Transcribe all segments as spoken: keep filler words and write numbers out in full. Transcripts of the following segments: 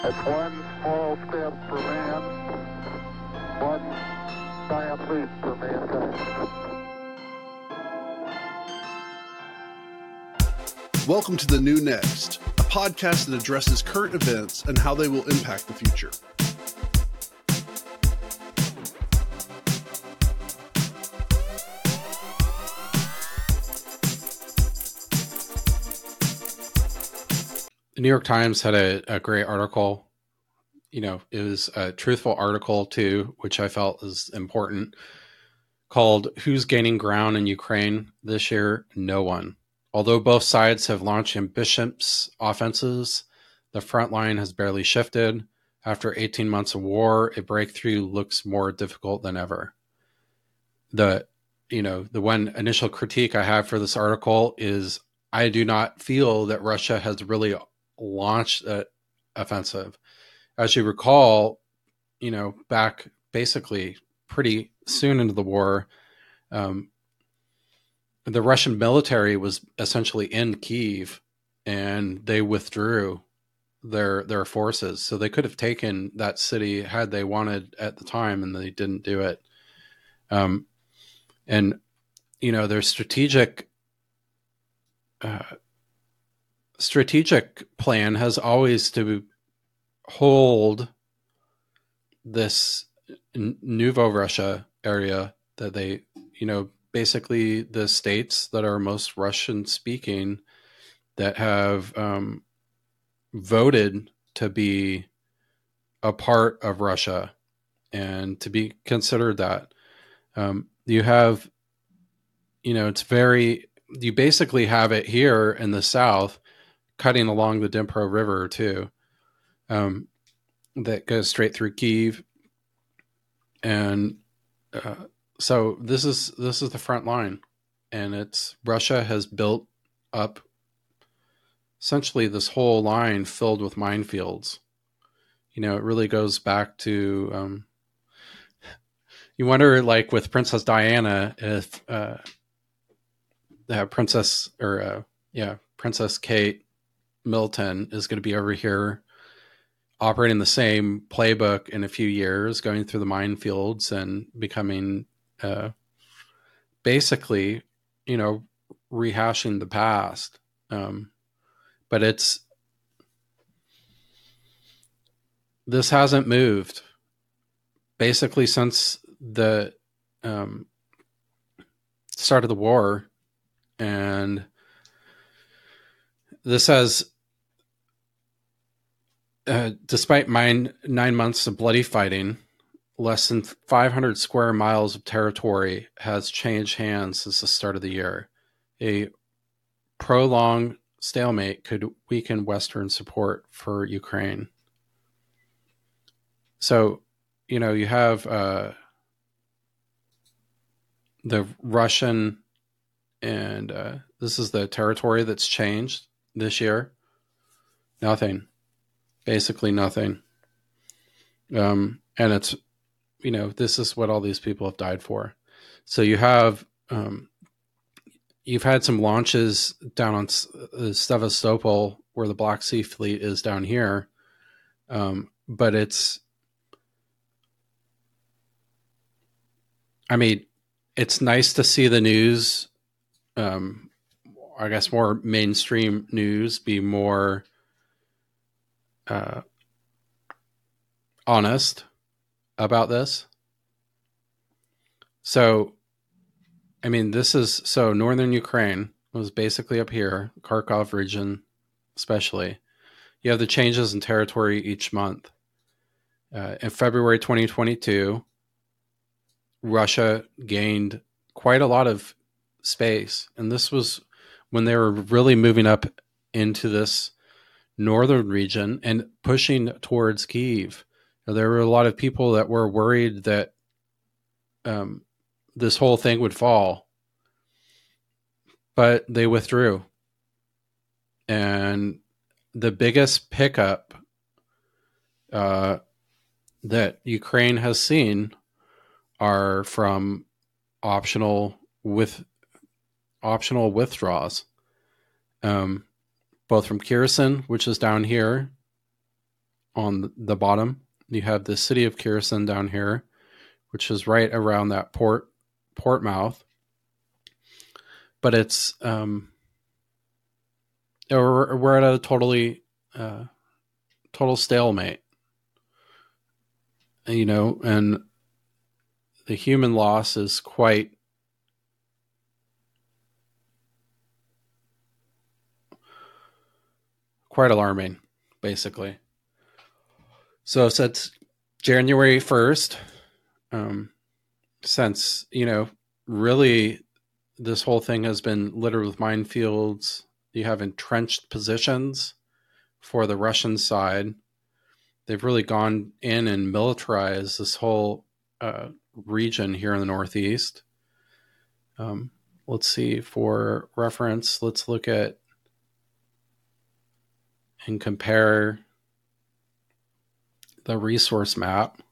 It's one small step for man, one giant leap for mankind. Welcome to The New Next, a podcast that addresses current events and how they will impact the future. The New York Times had a, a great article. You know, it was a truthful article too, which I felt was important, called "Who's Gaining Ground in Ukraine This Year? No One." Although both sides have launched ambitious offenses, the front line has barely shifted. After eighteen months of war, a breakthrough looks more difficult than ever. The, you know, the one initial critique I have for this article is I do not feel that Russia has really launched an offensive. As you recall, you know, back basically pretty soon into the war, um, the Russian military was essentially in Kyiv, and they withdrew their their forces. So they could have taken that city had they wanted at the time, and they didn't do it. Um, and you know, their strategic uh, strategic plan has always to hold this Nouveau Russia area that they, you know, basically the states that are most Russian speaking that have um, voted to be a part of Russia and to be considered that. Um, you have, you know, it's very, you basically have it here in the south cutting along the Dnipro River too. Um, that goes straight through Kyiv. And uh, so this is this is the front line, and it's Russia has built up essentially this whole line filled with minefields. You know, it really goes back to um, you wonder, like with Princess Diana, if uh, uh, Princess or uh, yeah, Princess Kate Middleton is going to be over here operating the same playbook in a few years, going through the minefields and becoming uh, basically, you know, rehashing the past. Um, but it's, this hasn't moved basically since the um, start of the war. And this has, Uh, despite mine, nine months of bloody fighting, less than five hundred square miles of territory has changed hands since the start of the year. A prolonged stalemate could weaken Western support for Ukraine. So, you know, you have uh, the Russian, and uh, this is the territory that's changed this year. Nothing. Basically nothing. Um, and it's, you know, this is what all these people have died for. So you have, um, you've had some launches down on uh, Sevastopol, where the Black Sea Fleet is down here. Um, but it's, I mean, it's nice to see the news, um, I guess more mainstream news be more Uh, honest about this. So, I mean, this is, so northern Ukraine was basically up here, Kharkov region especially. You have the changes in territory each month. Uh, in February twenty twenty-two, Russia gained quite a lot of space. And this was when they were really moving up into this northern region and pushing towards Kyiv. There were a lot of people that were worried that um, this whole thing would fall, but they withdrew. And the biggest pickup uh, that Ukraine has seen are from optional with optional withdrawals. Um, both from Kherson, which is down here, on the bottom. You have the city of Kherson down here, which is right around that port port mouth. But it's um, we're, we're at a totally uh, total stalemate, you know, and the human loss is quite quite alarming, basically. So since January first, um, since, you know, really this whole thing has been littered with minefields. You have entrenched positions for the Russian side. They've really gone in and militarized this whole uh, region here in the Northeast. Um, let's see, for reference, let's look at and compare the resource map.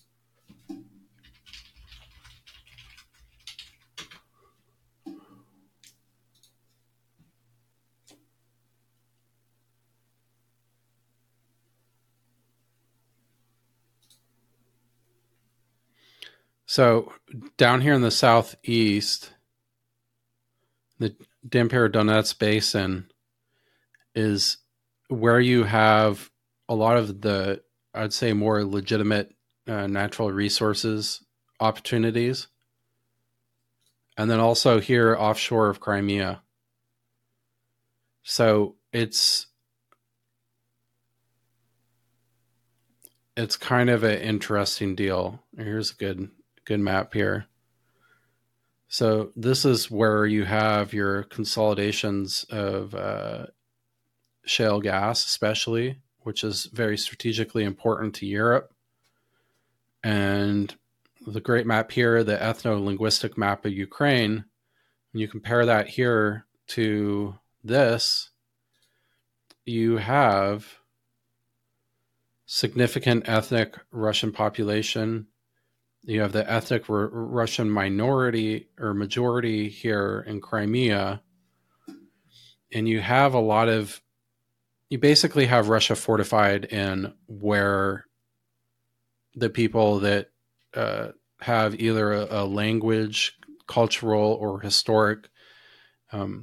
So down here in the southeast, the Dnipro-Donetsk Basin is where you have a lot of the, I'd say, more legitimate uh, natural resources opportunities. And then also here offshore of Crimea. So it's it's kind of an interesting deal. Here's a good good map here. So this is where you have your consolidations of uh, shale gas, especially, which is very strategically important to Europe. And the great map here, the ethno-linguistic map of Ukraine, when you compare that here to this, you have significant ethnic Russian population. You have the ethnic R- Russian minority or majority here in Crimea. And you have a lot of, you basically have Russia fortified in where the people that uh, have either a, a language, cultural, or historic um,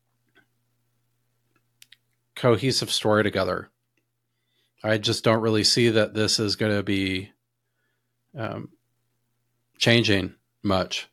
cohesive story together. I just don't really see that this is going to be um, changing much.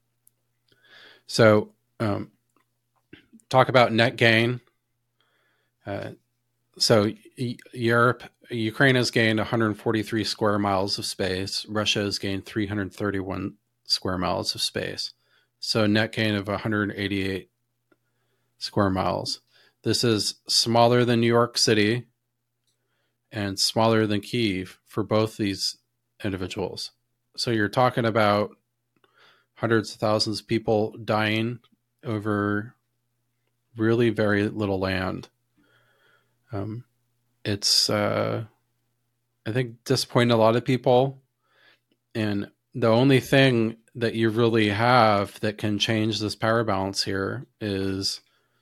So, um, talk about net gain. Uh, so, e- Europe, Ukraine has gained one hundred forty-three square miles of space. Russia has gained three hundred thirty-one square miles of space. So, net gain of one hundred eighty-eight square miles. This is smaller than New York City and smaller than Kyiv for both these individuals. So you're talking about hundreds of thousands of people dying over really very little land. Um, it's, uh, I think, disappointing a lot of people. And the only thing that you really have that can change this power balance here is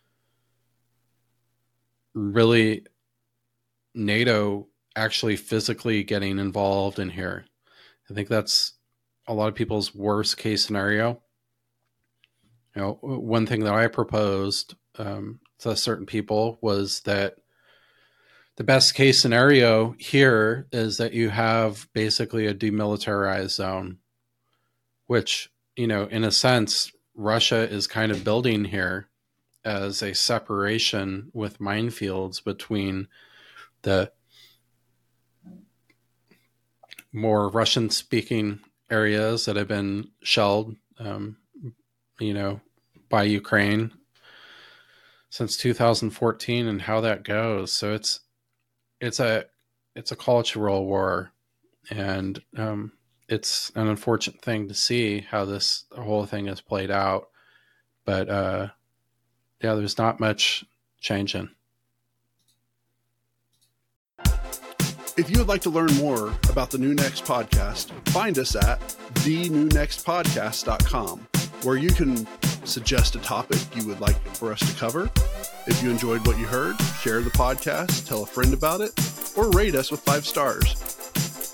really NATO actually physically getting involved in here. I think that's a lot of people's worst case scenario. You know, one thing that I proposed um, to certain people was that the best case scenario here is that you have basically a demilitarized zone, which, you know, in a sense, Russia is kind of building here as a separation with minefields between the more Russian-speaking areas that have been shelled, um, you know, by Ukraine since two thousand fourteen, and how that goes. So it's it's a it's a cultural war, and um, it's an unfortunate thing to see how this whole thing has played out. But uh, yeah, there's not much changing. If you would like to learn more about the New Next podcast, find us at the new next podcast dot com, where you can suggest a topic you would like for us to cover. If you enjoyed what you heard, share the podcast, tell a friend about it, or rate us with five stars.